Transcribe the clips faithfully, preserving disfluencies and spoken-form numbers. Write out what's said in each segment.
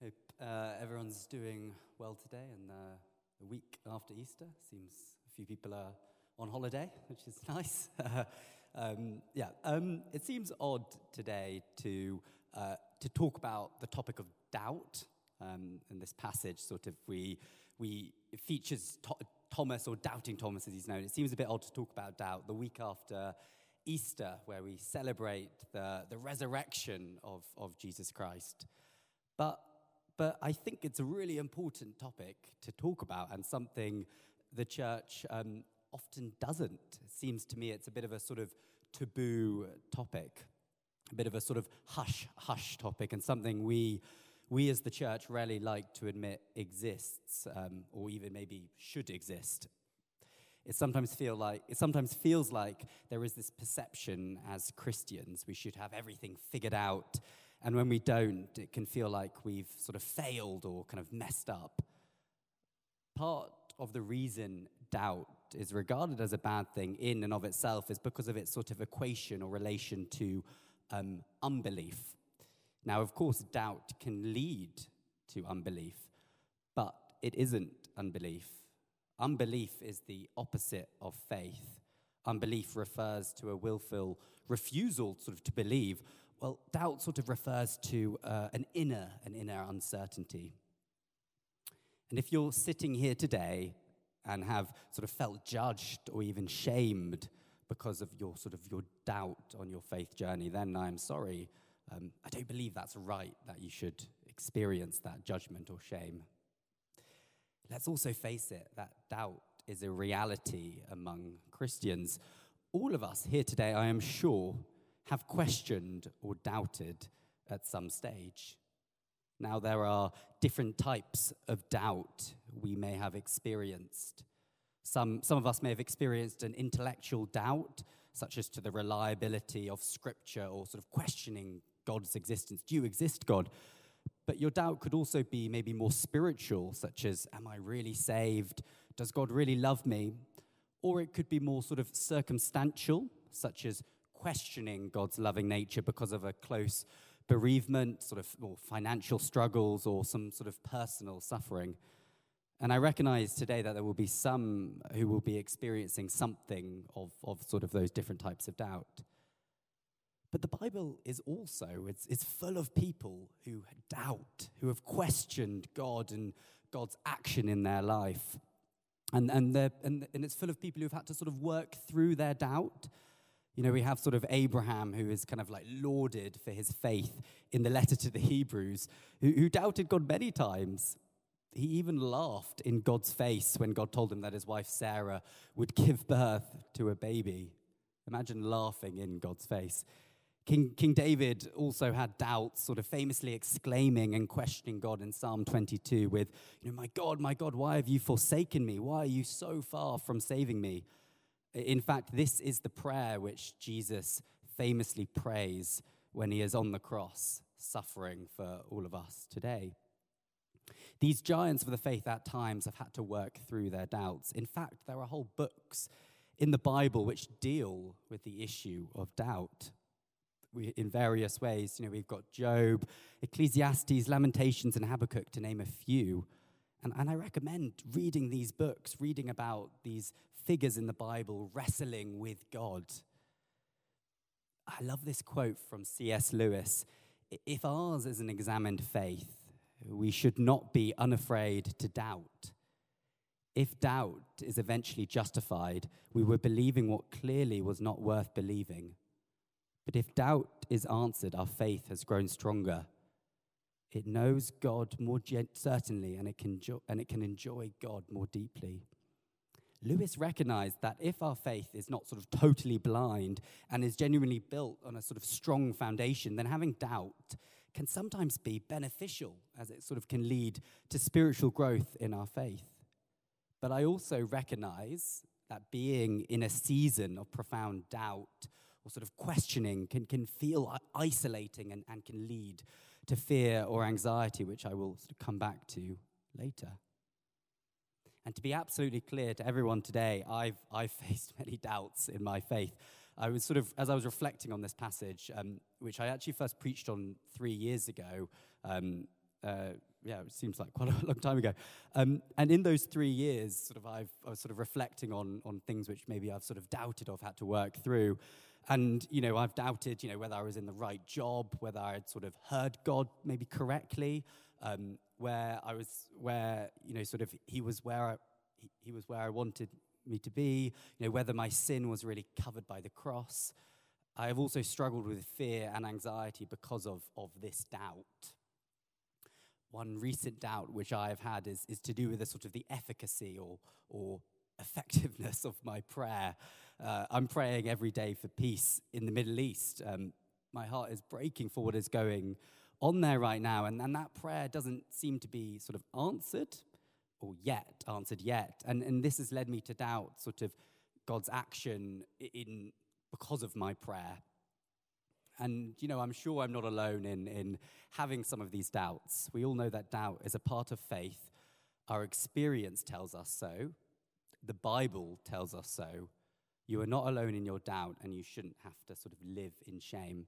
Hope uh, everyone's doing well today, and uh, a week after Easter. Seems a few people are on holiday, which is nice. um, yeah, um, it seems odd today to uh, to talk about the topic of doubt. Um, in this passage, sort of, we we it features to- Thomas, or doubting Thomas, as he's known. It seems a bit odd to talk about doubt the week after Easter, where we celebrate the the resurrection of of Jesus Christ. But But I think it's a really important topic to talk about, and something the church um, often doesn't. It seems to me it's a bit of a sort of taboo topic, a bit of a sort of hush-hush topic, and something we we as the church rarely like to admit exists, um, or even maybe should exist. It sometimes feel like it sometimes feels like there is this perception as Christians we should have everything figured out. And when we don't, it can feel like we've sort of failed or kind of messed up. Part of the reason doubt is regarded as a bad thing in and of itself is because of its sort of equation or relation to um, unbelief. Now, of course, doubt can lead to unbelief, but it isn't unbelief. Unbelief is the opposite of faith. Unbelief refers to a willful refusal sort of to believe. Well, doubt sort of refers to uh, an inner, an inner uncertainty. And if you're sitting here today and have sort of felt judged or even shamed because of your sort of your doubt on your faith journey, then I'm sorry. Um, I don't believe that's right, that you should experience that judgment or shame. Let's also face it, that doubt is a reality among Christians. All of us here today, I am sure, have questioned or doubted at some stage. Now, there are different types of doubt we may have experienced. Some, some of us may have experienced an intellectual doubt, such as to the reliability of Scripture, or sort of questioning God's existence. Do you exist, God? But your doubt could also be maybe more spiritual, such as, am I really saved? Does God really love me? Or it could be more sort of circumstantial, such as questioning God's loving nature because of a close bereavement, sort of or financial struggles, or some sort of personal suffering. And I recognize today that there will be some who will be experiencing something of, of sort of those different types of doubt. But the Bible is also, it's, it's full of people who doubt, who have questioned God and God's action in their life. And, and, and, and it's full of people who've had to sort of work through their doubt. You know, we have sort of Abraham, who is kind of like lauded for his faith in the letter to the Hebrews, who, who doubted God many times. He even laughed in God's face when God told him that his wife Sarah would give birth to a baby. Imagine laughing in God's face. King, King David also had doubts, sort of famously exclaiming and questioning God in Psalm twenty-two with, you know, my God, my God, why have you forsaken me? Why are you so far from saving me? In fact, this is the prayer which Jesus famously prays when he is on the cross, suffering for all of us today. These giants of the faith at times have had to work through their doubts. In fact, there are whole books in the Bible which deal with the issue of doubt. We, in various ways, you know, we've got Job, Ecclesiastes, Lamentations, and Habakkuk, to name a few. And, and I recommend reading these books, reading about these figures in the Bible wrestling with God. I love this quote from C S Lewis. If ours is an examined faith, we should not be unafraid to doubt. If doubt is eventually justified, we were believing what clearly was not worth believing. But if doubt is answered, our faith has grown stronger. It knows God more gen- certainly, and it can jo- and it can enjoy God more deeply. Lewis recognized that if our faith is not sort of totally blind and is genuinely built on a sort of strong foundation, then having doubt can sometimes be beneficial, as it sort of can lead to spiritual growth in our faith. But I also recognize that being in a season of profound doubt or sort of questioning can, can feel isolating and, and can lead to fear or anxiety, which I will sort of come back to later. And to be absolutely clear to everyone today, I've I've faced many doubts in my faith. I was sort of, as I was reflecting on this passage, um, which I actually first preached on three years ago, um, Uh, yeah, it seems like quite a long time ago. Um, and in those three years, sort of, I've, I was sort of reflecting on on things which maybe I've sort of doubted or had to work through. And, you know, I've doubted, you know, whether I was in the right job, whether I had sort of heard God maybe correctly, um, where I was, where, you know, sort of he was where I, he, he was where I wanted me to be, you know, whether my sin was really covered by the cross. I have also struggled with fear and anxiety because of, of this doubt. One recent doubt which I have had is, is to do with the sort of the efficacy or, or effectiveness of my prayer. Uh, I'm praying every day for peace in the Middle East. Um, my heart is breaking for what is going on there right now, and, and that prayer doesn't seem to be sort of answered, or yet, answered yet. And, and this has led me to doubt sort of God's action in because of my prayer. And, you know, I'm sure I'm not alone in, in having some of these doubts. We all know that doubt is a part of faith. Our experience tells us so. The Bible tells us so. You are not alone in your doubt, and you shouldn't have to sort of live in shame.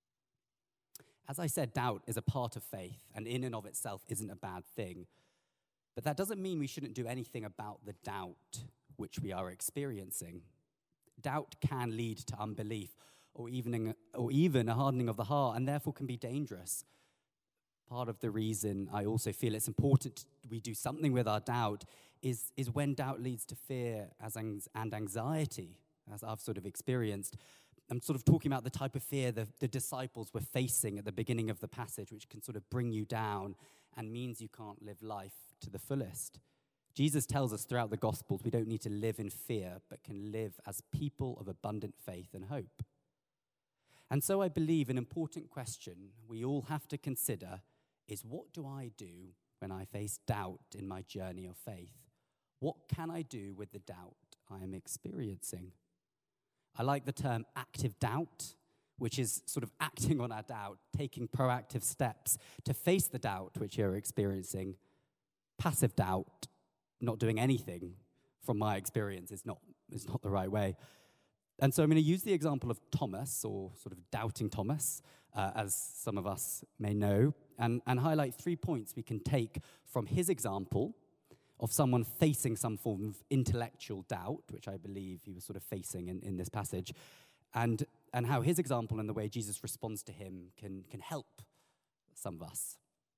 As I said, doubt is a part of faith, and in and of itself isn't a bad thing. But that doesn't mean we shouldn't do anything about the doubt which we are experiencing. Doubt can lead to unbelief, or even, or even a hardening of the heart, and therefore can be dangerous. Part of the reason I also feel it's important we do something with our doubt is, is when doubt leads to fear as ang- and anxiety, as I've sort of experienced. I'm sort of talking about the type of fear the, the disciples were facing at the beginning of the passage, which can sort of bring you down and means you can't live life to the fullest. Jesus tells us throughout the Gospels we don't need to live in fear, but can live as people of abundant faith and hope. And so I believe an important question we all have to consider is, what do I do when I face doubt in my journey of faith? What can I do with the doubt I am experiencing? I like the term active doubt, which is sort of acting on our doubt, taking proactive steps to face the doubt which you're experiencing. Passive doubt, not doing anything, from my experience, is not, is not the right way. And so I'm going to use the example of Thomas, or sort of doubting Thomas, uh, as some of us may know, and, and highlight three points we can take from his example of someone facing some form of intellectual doubt, which I believe he was sort of facing in, in this passage, and, and how his example and the way Jesus responds to him can, can help some of us.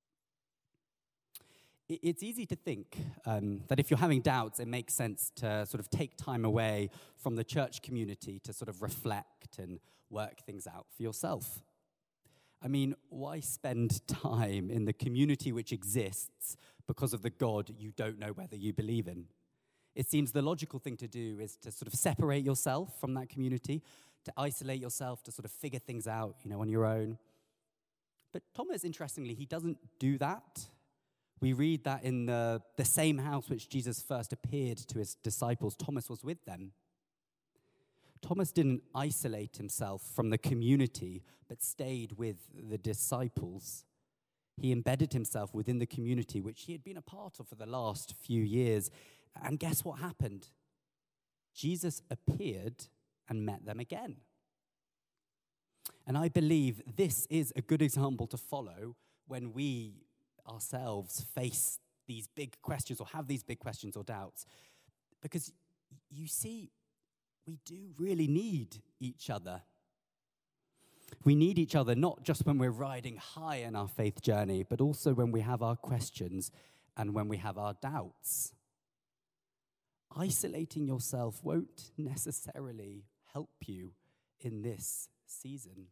It's easy to think um, that if you're having doubts, it makes sense to sort of take time away from the church community to sort of reflect and work things out for yourself. I mean, why spend time in the community which exists because of the God you don't know whether you believe in? It seems the logical thing to do is to sort of separate yourself from that community, to isolate yourself, to sort of figure things out, you know, on your own. But Thomas, interestingly, he doesn't do that. We read that in the, the same house which Jesus first appeared to his disciples, Thomas was with them. Thomas didn't isolate himself from the community, but stayed with the disciples. He embedded himself within the community, which he had been a part of for the last few years. And guess what happened? Jesus appeared and met them again. And I believe this is a good example to follow when we ourselves face these big questions or have these big questions or doubts. Because you see, we do really need each other. We need each other not just when we're riding high in our faith journey, but also when we have our questions and when we have our doubts. Isolating yourself won't necessarily help you in this season.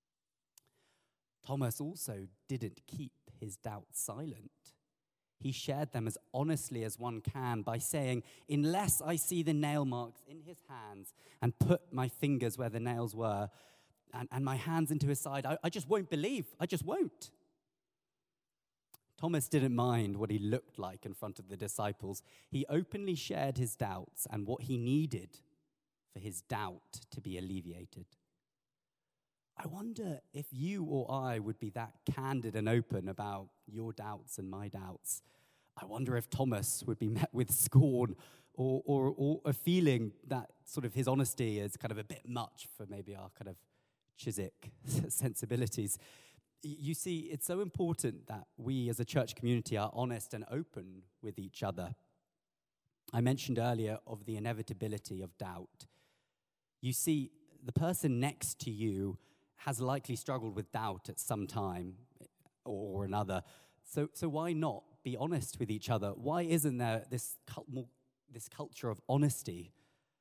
Thomas also didn't keep his doubts silent. He shared them as honestly as one can by saying, unless I see the nail marks in his hands and put my fingers where the nails were and, and my hands into his side, I, I just won't believe. I just won't. Thomas didn't mind what he looked like in front of the disciples. He openly shared his doubts and what he needed for his doubt to be alleviated. I wonder if you or I would be that candid and open about your doubts and my doubts. I wonder if Thomas would be met with scorn or, or, or a feeling that sort of his honesty is kind of a bit much for maybe our kind of Chiswick sensibilities. Y- You see, it's so important that we as a church community are honest and open with each other. I mentioned earlier of the inevitability of doubt. You see, the person next to you has likely struggled with doubt at some time or another. So, so why not be honest with each other? Why isn't there this cult- more, this culture of honesty?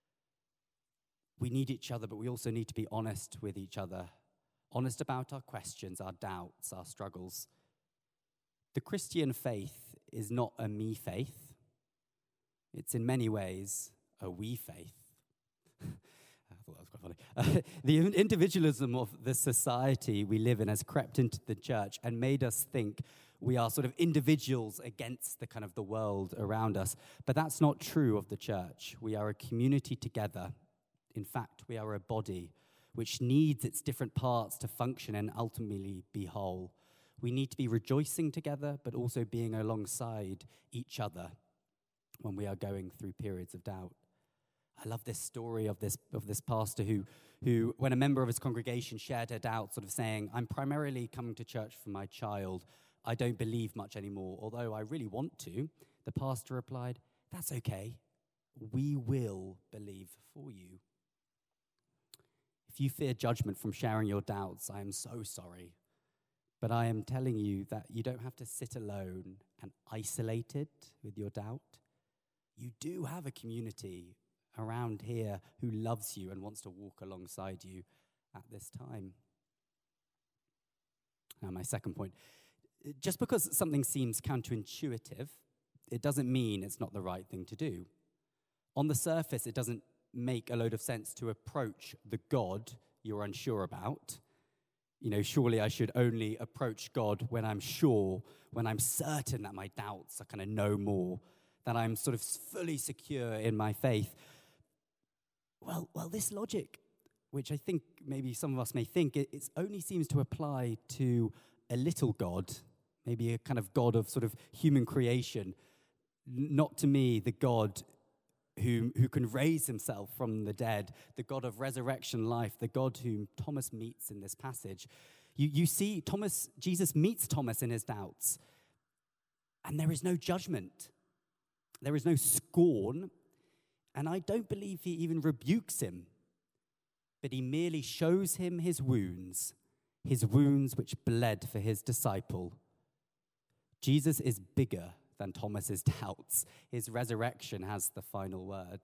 We need each other, but we also need to be honest with each other. Honest about our questions, our doubts, our struggles. The Christian faith is not a me faith. It's in many ways a we faith. I thought that was quite funny. Uh, the individualism of the society we live in has crept into the church and made us think we are sort of individuals against the kind of the world around us. But that's not true of the church. We are a community together. In fact, we are a body which needs its different parts to function and ultimately be whole. We need to be rejoicing together, but also being alongside each other when we are going through periods of doubt. I love this story of this of this pastor who, who, when a member of his congregation shared her doubts, sort of saying, I'm primarily coming to church for my child. I don't believe much anymore, although I really want to. The pastor replied, that's okay. We will believe for you. If you fear judgment from sharing your doubts, I am so sorry. But I am telling you that you don't have to sit alone and isolated with your doubt. You do have a community around here who loves you and wants to walk alongside you at this time. Now, my second point. Just because something seems counterintuitive, it doesn't mean it's not the right thing to do. On the surface, it doesn't make a load of sense to approach the God you're unsure about. You know, surely I should only approach God when I'm sure, when I'm certain that my doubts are kind of no more, that I'm sort of fully secure in my faith. Well, well, this logic, which I think maybe some of us may think, it, it only seems to apply to a little God, maybe a kind of God of sort of human creation, not to me, the God who, who can raise himself from the dead, the God of resurrection life, the God whom Thomas meets in this passage. You, you see, Thomas, Jesus meets Thomas in his doubts, and there is no judgment. There is no scorn, and I don't believe he even rebukes him, but he merely shows him his wounds, his wounds which bled for his disciple. Jesus is bigger than Thomas's doubts. His resurrection has the final word.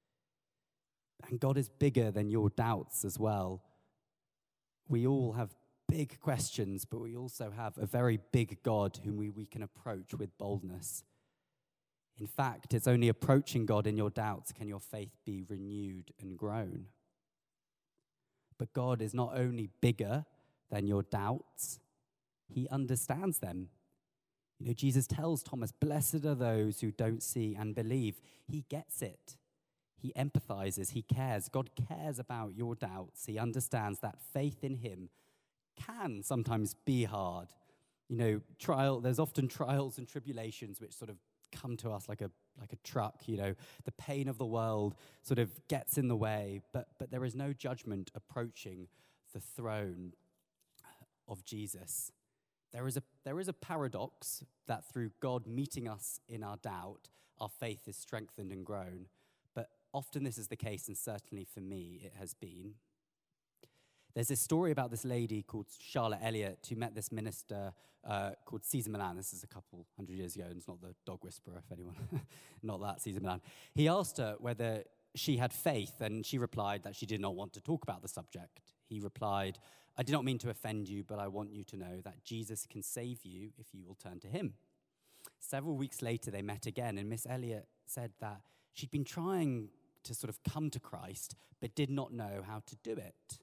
And God is bigger than your doubts as well. We all have big questions, but we also have a very big God whom we, we can approach with boldness. In fact, it's only approaching God in your doubts can your faith be renewed and grown. But God is not only bigger than your doubts, he understands them. You know, Jesus tells Thomas, blessed are those who don't see and believe. He gets it. He empathizes. He cares. God cares about your doubts. He understands that faith in him can sometimes be hard. You know, trial. There's often trials and tribulations which sort of come to us like a like a truck. You know, the pain of the world sort of gets in the way, but but there is no judgment approaching the throne of Jesus. There is a there is a paradox that through God meeting us in our doubt, our faith is strengthened and grown. But often this is the case, and certainly for me it has been. There's this story about this lady called Charlotte Elliott who met this minister uh, called Caesar Milan. This is a couple hundred years ago, and it's not the dog whisperer, if anyone, not that Caesar Milan. He asked her whether she had faith, and she replied that she did not want to talk about the subject. He replied, I do not mean to offend you, but I want you to know that Jesus can save you if you will turn to him. Several weeks later, they met again, and Miss Elliott said that she'd been trying to sort of come to Christ, but did not know how to do it.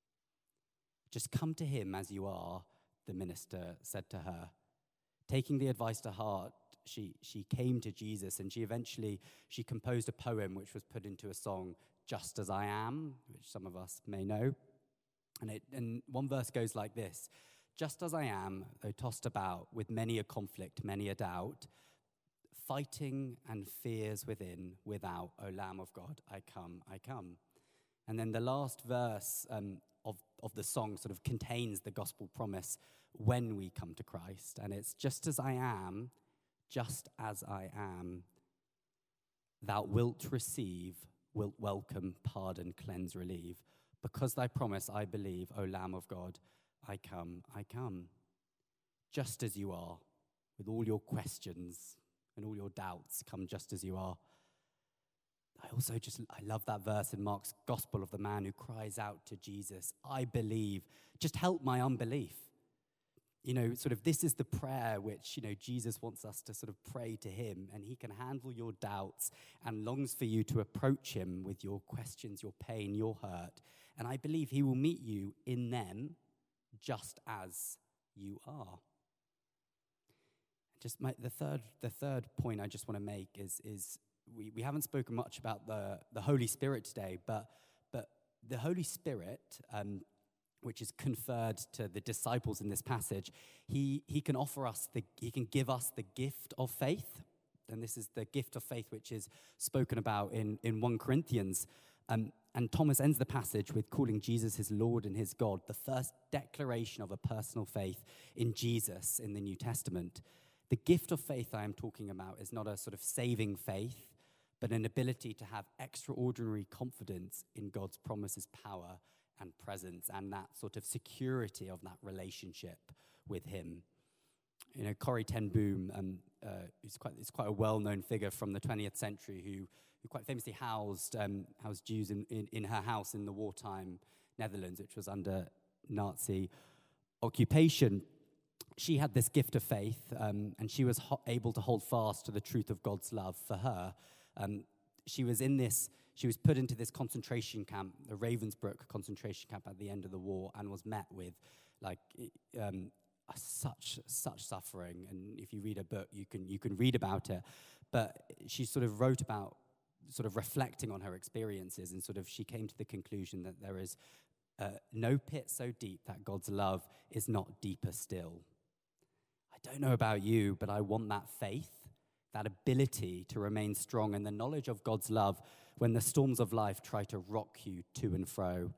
Just come to him as you are, the minister said to her. Taking the advice to heart, she, she came to Jesus, and she eventually, she composed a poem which was put into a song, Just As I Am, which some of us may know. And, it, and one verse goes like this: just as I am, though tossed about with many a conflict, many a doubt, fighting and fears within, without, O Lamb of God, I come, I come. And then the last verse um, of, of the song sort of contains the gospel promise when we come to Christ. And it's just as I am, just as I am, thou wilt receive, wilt welcome, pardon, cleanse, relieve. Because thy promise I believe, O Lamb of God, I come, I come. Just as you are, with all your questions and all your doubts, come just as you are. I also just, I love that verse in Mark's gospel of the man who cries out to Jesus, I believe, just help my unbelief. You know, sort of this is the prayer which, you know, Jesus wants us to sort of pray to him, and he can handle your doubts and longs for you to approach him with your questions, your pain, your hurt. And I believe he will meet you in them just as you are. Just my, the third, the third point I just want to make is, is we, we haven't spoken much about the, the Holy Spirit today, but, but the Holy Spirit, um, which is conferred to the disciples in this passage, he, he can offer us, the, he can give us the gift of faith. And this is the gift of faith which is spoken about in, in First Corinthians. Um, and Thomas ends the passage with calling Jesus his Lord and his God, the first declaration of a personal faith in Jesus in the New Testament. The gift of faith I am talking about is not a sort of saving faith, but an ability to have extraordinary confidence in God's promises, power, and presence, and that sort of security of that relationship with him. You know, Corrie ten Boom, um, uh, is quite is quite a well-known figure from the twentieth century who, who quite famously housed um, housed Jews in, in, in her house in the wartime Netherlands, which was under Nazi occupation. She had this gift of faith, um, and she was ho- able to hold fast to the truth of God's love for her. Um, she was in this, she was put into this concentration camp, the Ravensbrück concentration camp at the end of the war, and was met with like um, such such suffering. And if you read a book, you can you can read about it. But she sort of wrote about sort of reflecting on her experiences, and sort of she came to the conclusion that there is uh, no pit so deep that God's love is not deeper still. I don't know about you, but I want that faith, that ability to remain strong in the knowledge of God's love when the storms of life try to rock you to and fro.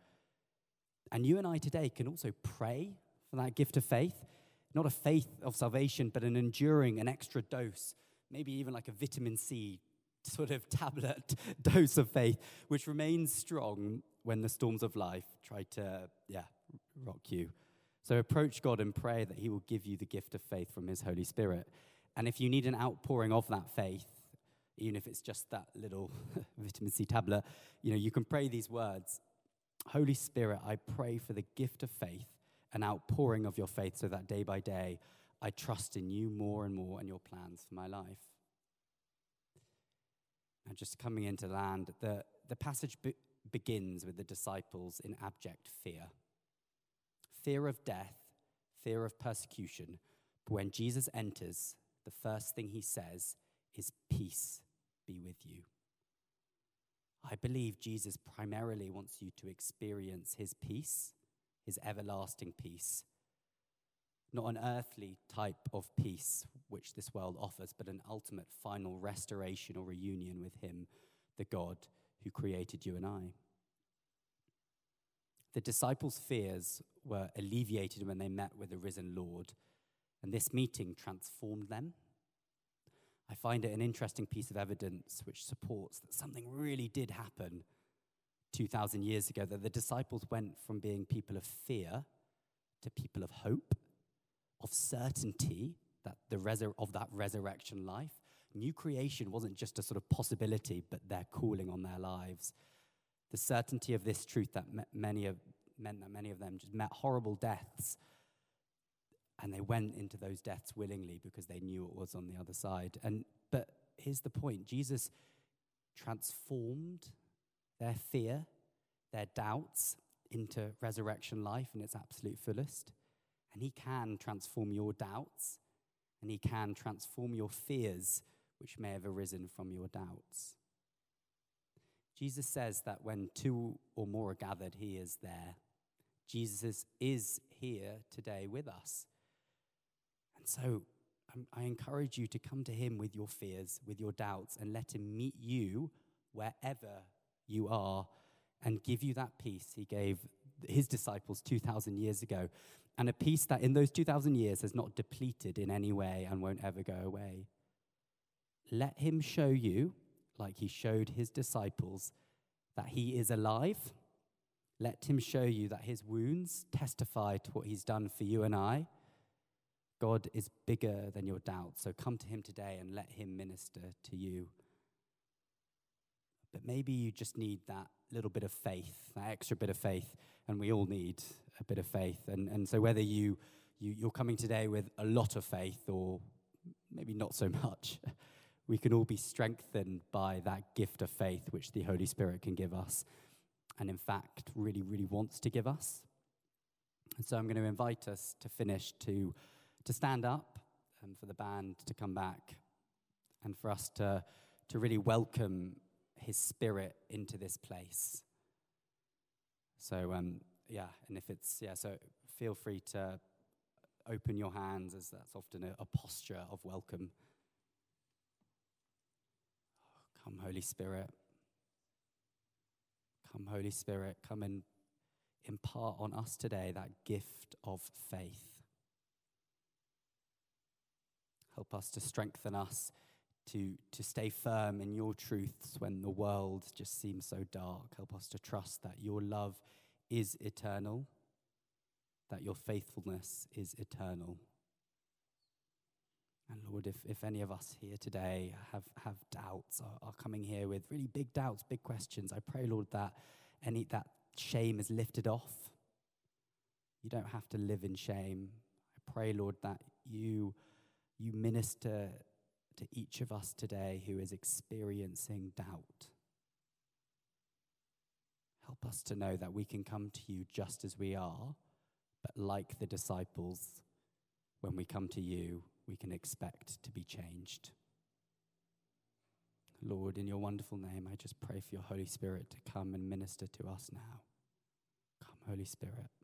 And you and I today can also pray for that gift of faith, not a faith of salvation, but an enduring, an extra dose, maybe even like a vitamin C sort of tablet dose of faith, which remains strong when the storms of life try to, yeah, rock you. So approach God and pray that he will give you the gift of faith from his Holy Spirit. And if you need an outpouring of that faith, even if it's just that little vitamin C tablet, you know, you can pray these words. Holy Spirit, I pray for the gift of faith, an outpouring of your faith, so that day by day I trust in you more and more and your plans for my life. And just coming into land, the, the passage be- begins with the disciples in abject fear. Fear of death, fear of persecution. But when Jesus enters, the first thing he says is, peace be with you. I believe Jesus primarily wants you to experience his peace, his everlasting peace. Not an earthly type of peace which this world offers, but an ultimate final restoration or reunion with him, the God who created you and I. The disciples' fears were alleviated when they met with the risen Lord, and this meeting transformed them. I find it an interesting piece of evidence which supports that something really did happen two thousand years ago, that the disciples went from being people of fear to people of hope, of certainty that the resur- of that resurrection life. New creation wasn't just a sort of possibility, but their calling on their lives. The certainty of this truth that many of, meant that many of them just met horrible deaths, and they went into those deaths willingly because they knew what was on the other side. And but here's the point. Jesus transformed their fear, their doubts into resurrection life in its absolute fullest. And he can transform your doubts, and he can transform your fears, which may have arisen from your doubts. Jesus says that when two or more are gathered, he is there. Jesus is here today with us. And so um, I encourage you to come to him with your fears, with your doubts, and let him meet you wherever you are and give you that peace he gave his disciples two thousand years ago, and a peace that in those two thousand years has not depleted in any way and won't ever go away. Let him show you, like he showed his disciples, that he is alive. Let him show you that his wounds testify to what he's done for you and I. God is bigger than your doubts, so come to him today and let him minister to you. But maybe you just need that little bit of faith, that extra bit of faith, and we all need a bit of faith. And, and so whether you, you, you're coming today with a lot of faith or maybe not so much, we can all be strengthened by that gift of faith which the Holy Spirit can give us, and in fact really, really wants to give us. And so I'm going to invite us to finish to, to stand up and for the band to come back and for us to, to really welcome his Spirit into this place. So, um, yeah, and if it's, yeah, so feel free to open your hands, as that's often a, a posture of welcome. Come, Holy Spirit. Come, Holy Spirit. Come and impart on us today that gift of faith. Help us to strengthen us to, to stay firm in your truths when the world just seems so dark. Help us to trust that your love is eternal, that your faithfulness is eternal. And Lord, if, if any of us here today have, have doubts, are, are coming here with really big doubts, big questions, I pray, Lord, that any that shame is lifted off. You don't have to live in shame. I pray, Lord, that you, you minister to each of us today who is experiencing doubt. Help us to know that we can come to you just as we are, but like the disciples, when we come to you, we can expect to be changed. Lord, in your wonderful name, I just pray for your Holy Spirit to come and minister to us now. Come, Holy Spirit.